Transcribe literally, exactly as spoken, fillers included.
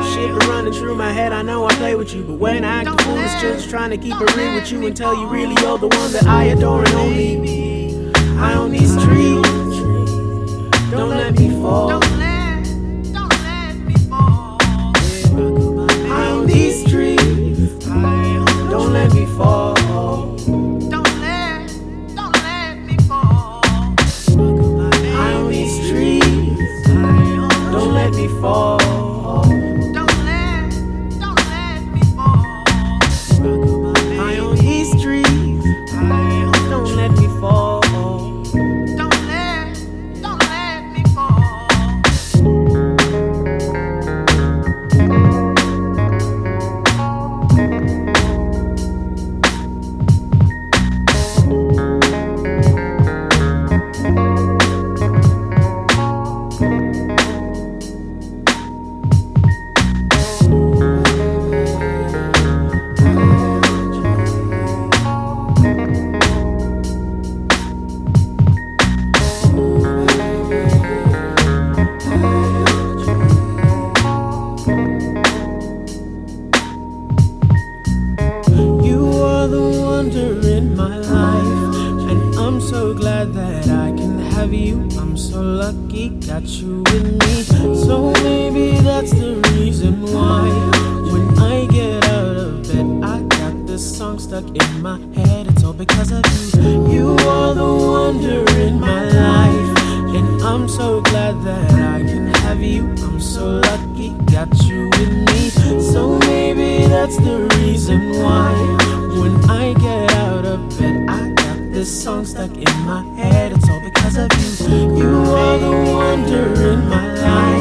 Shit been running through my head, I know I play with you, but when I act a fool, it's just trying to keep it real with you and tell you really you're the one that I adore and only me. I own these trees, don't let me fall. Don't let, don't let me fall. I own these trees, don't let me fall. Don't let, don't let me fall. I own these trees, don't let me fall. Don't let, don't let me fall. I own these trees, don't let me fall. Don't let, don't let me fall. In my life, and I'm so glad that I can have you. I'm so lucky, got you with me. So maybe that's the reason why when I get out of bed, I got this song stuck in my head. It's all because of you. You are the wonder in my life, and I'm so glad that I can have you. I'm so lucky, got you with me. So maybe that's the reason why when I get out of bed, I got this song stuck in my head. It's all because of you. You are the wonder in my life.